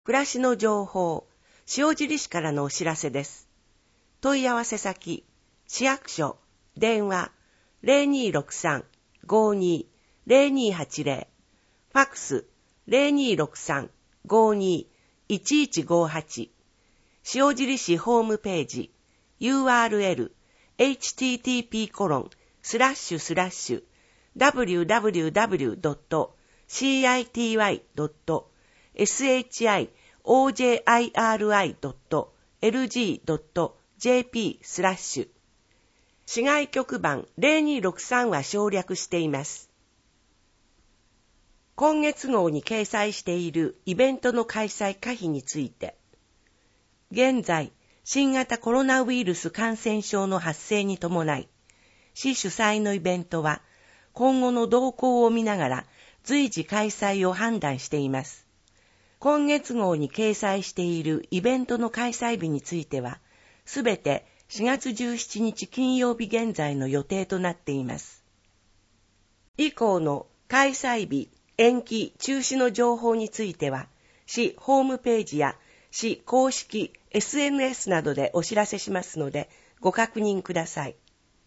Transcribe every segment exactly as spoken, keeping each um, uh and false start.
暮らしの情報、塩尻市からのお知らせです。問い合わせ先、市役所、電話 ゼロにーろくさん ごーにー ゼロにーはちゼロ、ファックス ゼロにーろくさん ごーにー いちいちごはち、塩尻市ホームページ、ユーアールエル、エイチティーティーピーコロンスラッシュスラッシュダブリューダブリューダブリュードットシーアイティーワイドットショジドットエルジードットジェーピー スラッシュ市外局番ゼロにーろくさんは省略しています。今月号に掲載しているイベントの開催可否について、現在、新型コロナウイルス感染症の発生に伴い、市主催のイベントは今後の動向を見ながら随時開催を判断しています。今月号に掲載しているイベントの開催日については、すべてしがつじゅうしちにち金曜日現在の予定となっています。以降の開催日、延期、中止の情報については、市ホームページや市公式 エスエヌエス などでお知らせしますので、ご確認ください。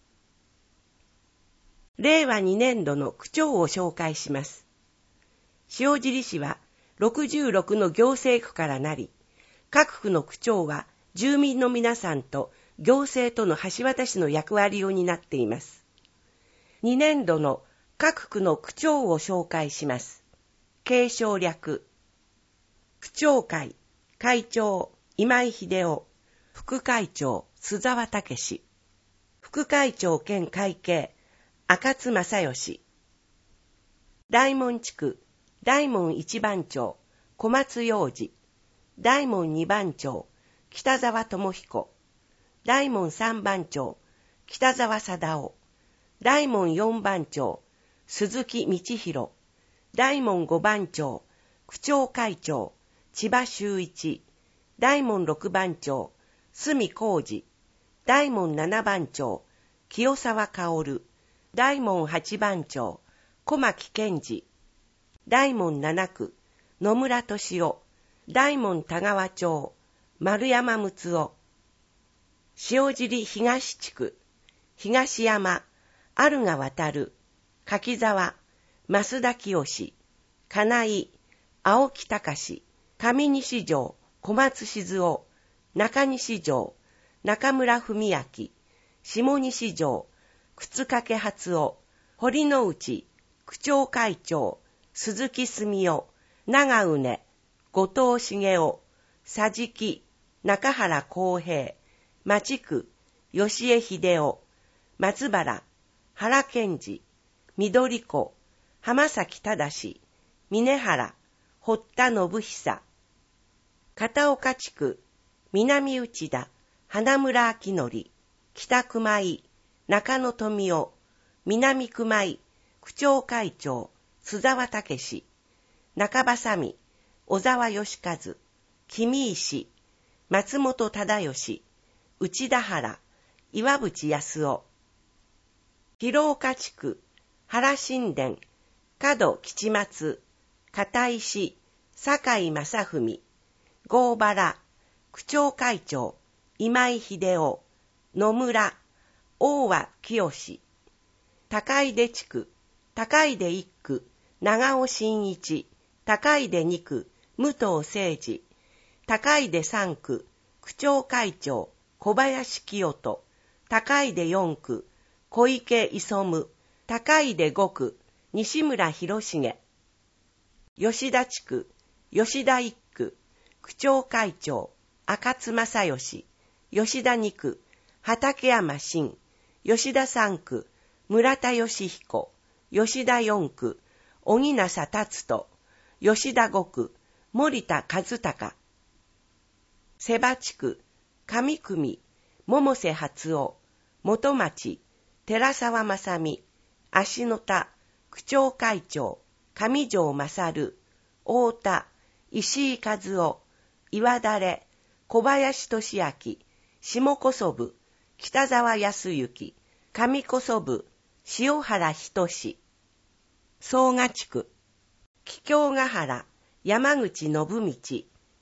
れいわにねんどの区長を紹介します。塩尻市はろくじゅうろくの行政区からなり、各区の区長は住民の皆さんと行政との橋渡しの役割を担っています。にねんどの各区の区長を紹介します。継承略。区長会、会長、今井秀夫、副会長、須沢武史、副会長兼会計、赤津正義、大門地区、大門一番町、小松洋二、大門二番町、北沢智彦、大門三番町、北沢貞夫、大門四番町、鈴木道弘、大門五番町、区長会長、千葉修一、大門六番町、隅浩二、大門七番町、清沢薫、大門八番町、小牧健二、大門七区、野村俊夫、大門田川町、丸山睦夫、塩尻東地区、東山、有賀渡、柿沢、増田清、金井、青木隆、上西城、小松静夫、中西城、中村文明、下西城、靴掛初夫、堀之内、区長会長、鈴木澄夫、長畝、後藤茂雄、佐敷、中原公平、町区、吉江秀夫、松原、原健二、緑子、浜崎忠、峰原、堀田信久、片岡地区、南内田、花村明則、北熊井、中野富夫、南熊井、区長会長、須沢武史、中場美、小沢義和、君石、松本忠義、内田原、岩渕康夫、広岡地区、原新田、角吉松、片石、坂井正文、郷原、区長会長、今井秀夫、野村、大和清、高出地区、高出一区、長尾真一、高出二区、武藤誠二、高出三区、区長会長、小林清人、高出四区、小池磯、高出五区、西村博重、吉田地区、吉田一区、区長会長、赤津正義、吉田二区、畠山真、吉田三区、村田義彦、吉田四区、小木正達人、吉田五区、森田和孝、瀬場地区、上組、百瀬初夫、元町、寺沢正美、芦野田、区長会長、上条勝、太田、石井和夫、岩垂、小林俊明、下小祖部、北沢康之、上小祖部、塩原仁、総賀地区、桔梗ヶ原、山口信道、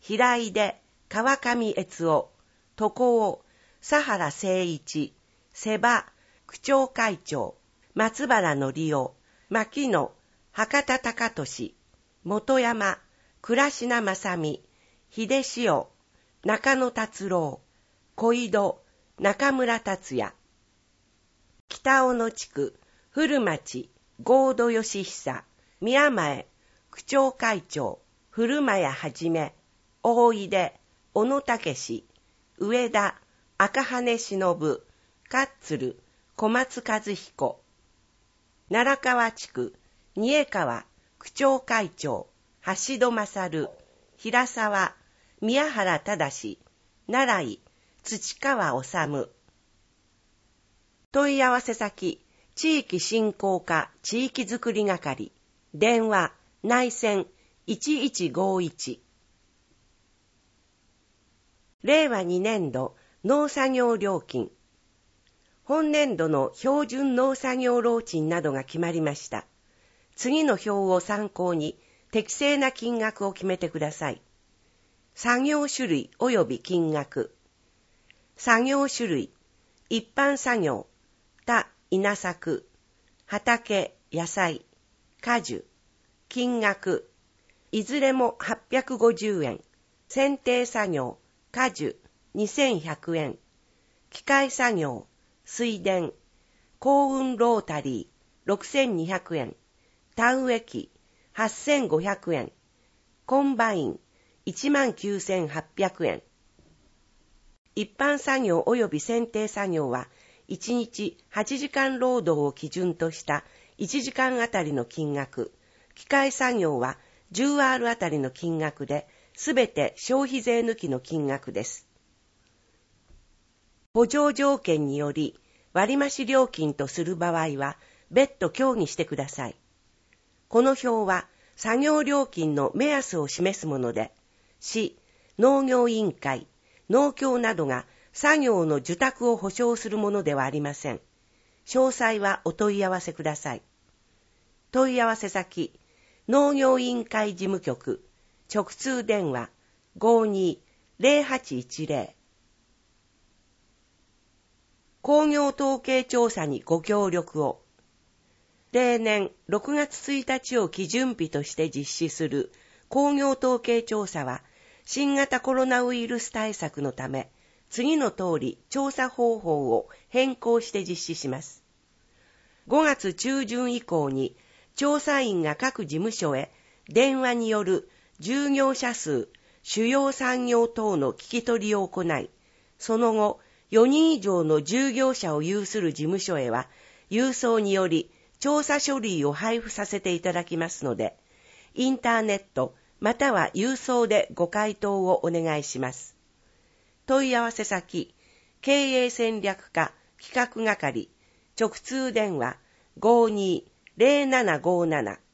平出、川上悦夫、床尾、佐原誠一、瀬場、区長会長、松原則夫、牧野、博多貴俊、本山、倉科正美、秀潮、中野達郎、小井戸、中村達也、北小野地区、古町、合土義久、宮前、区長会長、古間谷はじめ、大出、小野武史、上田、赤羽忍、勝鶴、小松和彦、奈良川地区、二重川、区長会長、橋戸勝、平沢、宮原忠、奈良井、土川治。問い合わせ先、地域振興課地域づくり係、電話、内線いちいちごいち。れいわにねんど農作業料金。本年度の標準農作業労賃などが決まりました。次の表を参考に適正な金額を決めてください。作業種類及び金額。作業種類、一般作業、田、稲作、畑、野菜、果樹、金額、いずれもはっぴゃくごじゅうえん、剪定作業、果樹、にせんひゃくえん、機械作業、水田、幸運ロータリー、ろくせんにひゃくえん、田植え機、はっせんごひゃくえん、コンバイン、いちまんきゅうせんはっぴゃくえん。一般作業及び剪定作業はいちにちはちじかん労働を基準としたいちじかんあたりの金額、機械作業は じゅうアール あたりの金額で、すべて消費税抜きの金額です。補助条件により割増料金とする場合は別途協議してください。この表は作業料金の目安を示すもので、市、農業委員会、農協などが作業の受託を保証するものではありません。詳細はお問い合わせください。問い合わせ先、農業委員会事務局、直通電話 ごにーぜろはちいちぜろ。工業統計調査にご協力を。例年ろくがつついたちを基準日として実施する工業統計調査は、新型コロナウイルス対策のため、次の通り調査方法を変更して実施します。ごがつちゅうじゅん以降に調査員が各事務所へ電話による従業者数、主要産業等の聞き取りを行い、その後よにん以上の従業者を有する事務所へは郵送により調査書類を配布させていただきますので、インターネットまたは郵送でご回答をお願いします。問い合わせ先、経営戦略課企画係、直通電話 ごにーぜろななごなな。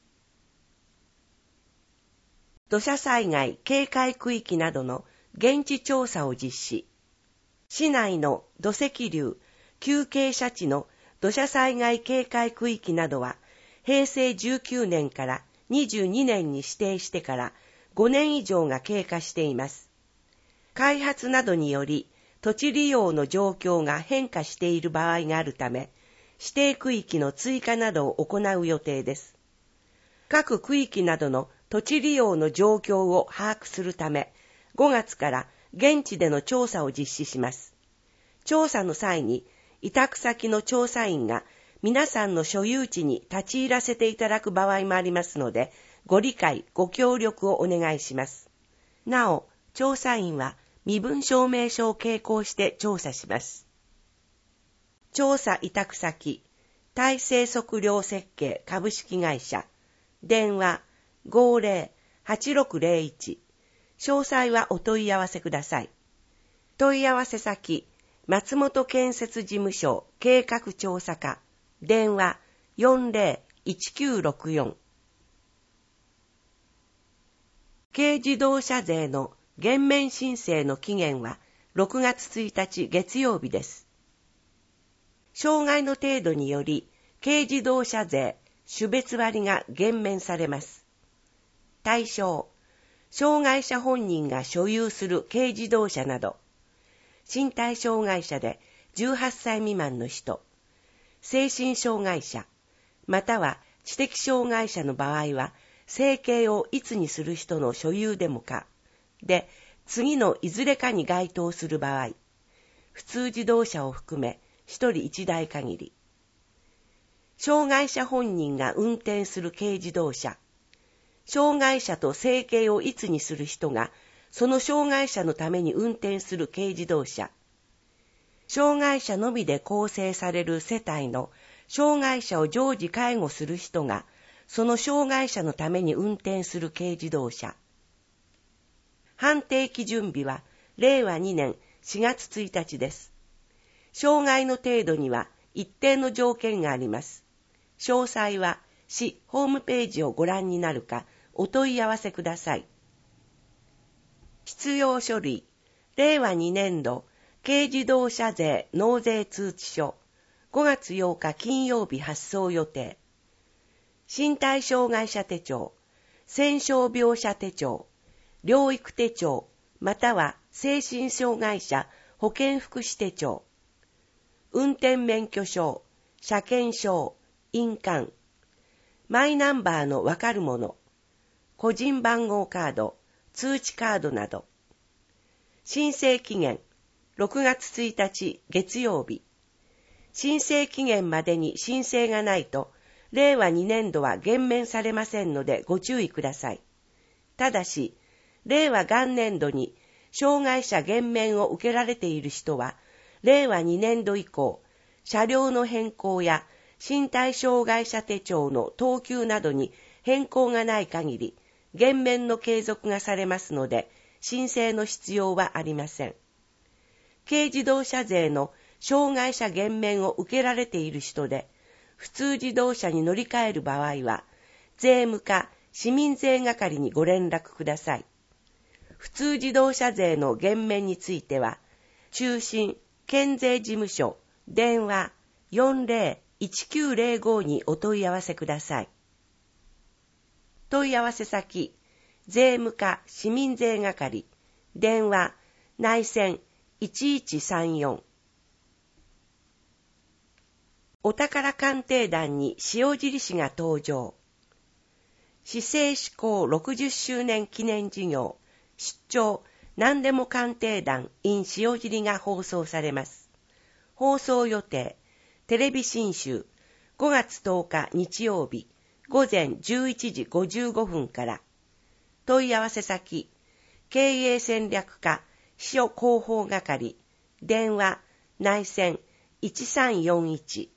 土砂災害警戒区域などの現地調査を実施。市内の土石流、急傾斜地の土砂災害警戒区域などは、へいせいじゅうきゅうねんからにじゅうにねんに指定してからごねん以上が経過しています。開発などにより土地利用の状況が変化している場合があるため、指定区域の追加などを行う予定です。各区域などの土地利用の状況を把握するため、ごがつから現地での調査を実施します。調査の際に、委託先の調査員が皆さんの所有地に立ち入らせていただく場合もありますので、ご理解、ご協力をお願いします。なお、調査員は身分証明書を携行して調査します。調査委託先、大成測量設計株式会社、電話 ごぜろはちろくぜろいち、詳細はお問い合わせください。問い合わせ先、松本建設事務所計画調査課、電話 よんぜろいちきゅうろくよん。軽自動車税の減免申請の期限はろくがつついたち月曜日です。障害の程度により軽自動車税種別割が減免されます。対象、 障害者本人が所有する軽自動車など、身体障害者でじゅうはっさい未満の人、精神障害者、または知的障害者の場合は、生計をいつにする人の所有デモか、で、次のいずれかに該当する場合、普通自動車を含めひとりいちだい限り。障害者本人が運転する軽自動車、障害者と生計をいつにする人が、その障害者のために運転する軽自動車、障害者のみで構成される世帯の障害者を常時介護する人が、その障害者のために運転する軽自動車。判定基準日はれいわにねんしがつついたちです。障害の程度には一定の条件があります。詳細は市ホームページをご覧になるかお問い合わせください。必要書類、れいわにねんど軽自動車税納税通知書、ごがつようか金曜日発送予定。身体障害者手帳、戦傷病者手帳、療育手帳、または精神障害者保健福祉手帳、運転免許証、車検証、印鑑、マイナンバーのわかるもの、個人番号カード、通知カードなど。申請期限、ろくがつついたち月曜日。申請期限までに申請がないと、れいわにねんどは減免されませんのでご注意ください。ただし、れいわ元年度に障害者減免を受けられている人は、れいわにねんど以降、車両の変更や身体障害者手帳の等級などに変更がない限り、減免の継続がされますので、申請の必要はありません。軽自動車税の障害者減免を受けられている人で、普通自動車に乗り換える場合は、税務課市民税係にご連絡ください。普通自動車税の減免については、中心県税事務所電話 よんぜろいちきゅうぜろご にお問い合わせください。問い合わせ先、税務課市民税係、電話内線いちいちさんよん。お宝鑑定団に塩尻市が登場。市政施行ろくじゅっしゅうねん記念事業、出張何でも鑑定団 in 塩尻が放送されます。放送予定、テレビ新州、ごがつとおか日曜日、ごぜんじゅういちじごじゅうごふんから。問い合わせ先、経営戦略課市広報係、電話内線いちさんよんいち。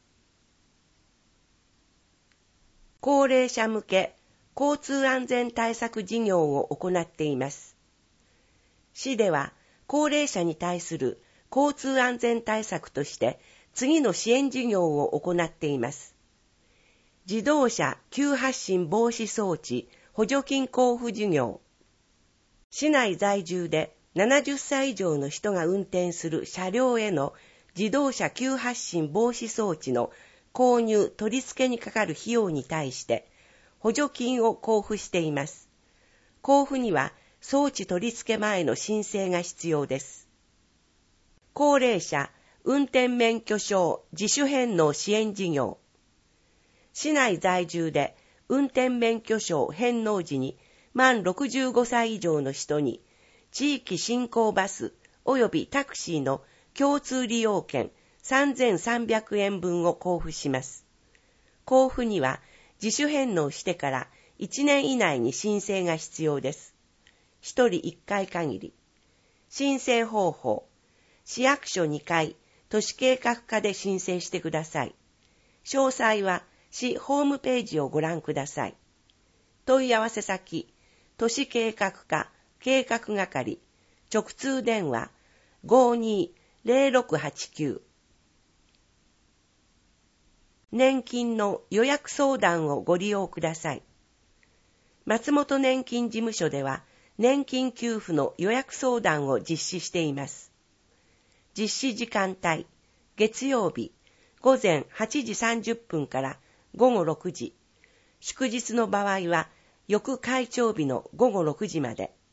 高齢者向け交通安全対策事業を行っています。市では高齢者に対する交通安全対策として次の支援事業を行っています。自動車急発進防止装置補助金交付事業。市内在住でななじゅっさい以上の人が運転する車両への自動車急発進防止装置の購入・取り付けにかかる費用に対して補助金を交付しています。交付には装置取り付け前の申請が必要です。高齢者運転免許証自主返納支援事業。市内在住で運転免許証返納時に満ろくじゅうごさい以上の人に地域振興バス及びタクシーの共通利用券さんぜんさんびゃくえんぶんを交付します。交付には自主返納してからいちねん以内に申請が必要です。ひとりいっかい限り。申請方法、市役所にかい、都市計画課で申請してください。詳細は市ホームページをご覧ください。問い合わせ先、都市計画課計画係、直通電話 ごにーぜろろくはちきゅう。年金の予約相談をご利用ください。松本年金事務所では年金給付の予約相談を実施しています。実施時間帯、月曜日ごぜんはちじさんじゅっぷんからごごろくじ、祝日の場合は翌開帳日のごごろくじまで。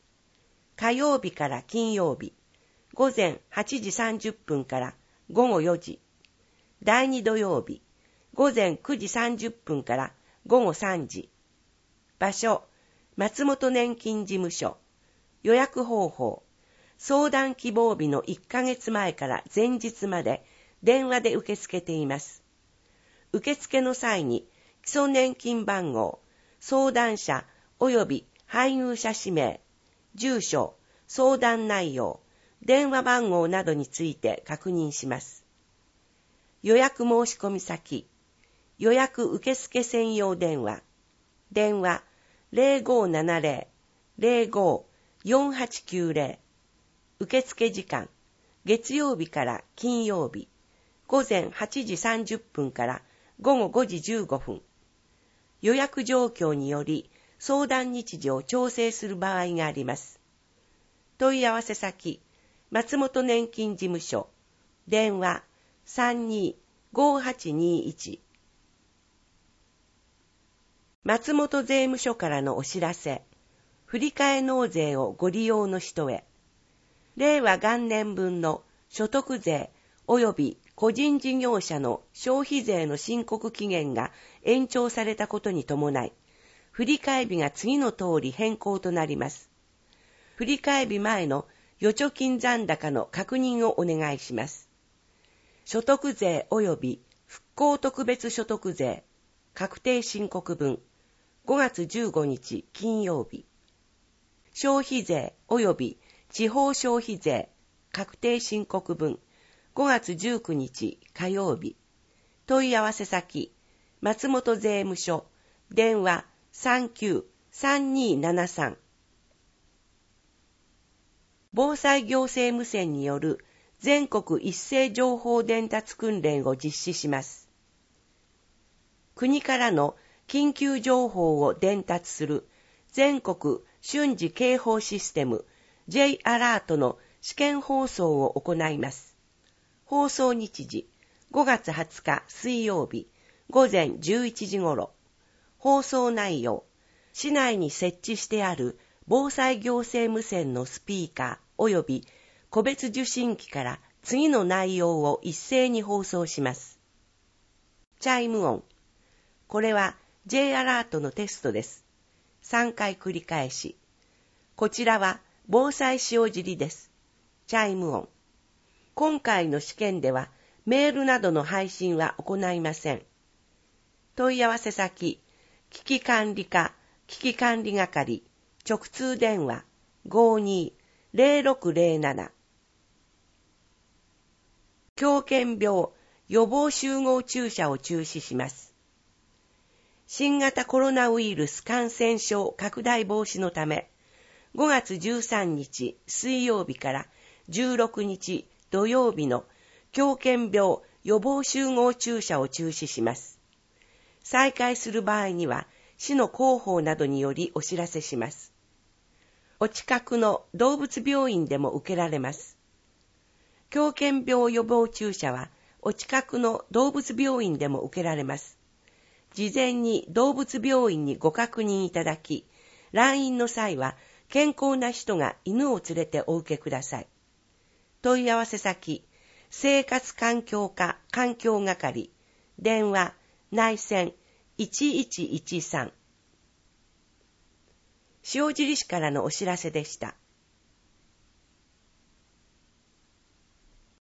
火曜日から金曜日、ごぜんはちじさんじゅっぷんからごごよじ。だいに土曜日、ごぜんくじさんじゅっぷんからごごさんじ。場所、松本年金事務所。予約方法、相談希望日のいっかげつまえから前日まで電話で受け付けています。受付の際に基礎年金番号、相談者及び配偶者氏名、住所、相談内容、電話番号などについて確認します。予約申し込み先、予約受付専用電話、電話 ゼロごななゼロ ゼロご よんはちきゅうゼロ、受付時間、月曜日から金曜日、ごぜんはちじさんじゅっぷんからごごごじじゅうごふん。予約状況により相談日時を調整する場合があります。問い合わせ先、松本年金事務所、電話 さんにーごーはちにーいち。松本税務署からのお知らせ、振替納税をご利用の人へ、令和元年分の所得税及び個人事業者の消費税の申告期限が延長されたことに伴い、振替日が次の通り変更となります。振替日前の預貯金残高の確認をお願いします。所得税及び復興特別所得税確定申告分ごがつじゅうごにち金曜日、消費税及び地方消費税確定申告分ごがつじゅうくにち火曜日、問い合わせ先、松本税務署、電話 さんきゅうさんにーななさん。防災行政無線による全国一斉情報伝達訓練を実施します。国からの緊急情報を伝達する全国瞬時警報システム J アラートの試験放送を行います。放送日時、ごがつはつか水曜日、ごぜんじゅういちじ頃。放送内容、市内に設置してある防災行政無線のスピーカー及び個別受信機から次の内容を一斉に放送します。チャイム音。これは J アラートのテストです。さんかい繰り返し。こちらは防災塩尻です。チャイム音。今回の試験ではメールなどの配信は行いません。問い合わせ先、危機管理課、危機管理係、直通電話 ごーにー ゼロろくゼロなな。狂犬病予防集合注射を中止します。新型コロナウイルス感染症拡大防止のため、ごがつじゅうさんにち水曜日からじゅうろくにち土曜日の狂犬病予防集合注射を中止します。再開する場合には、市の広報などによりお知らせします。お近くの動物病院でも受けられます。狂犬病予防注射は、お近くの動物病院でも受けられます。事前に動物病院にご確認いただき、来院の際は健康な人が犬を連れてお受けください。問い合わせ先、生活環境課環境係、電話、内線いちいちいちさん。塩尻市からのお知らせでした。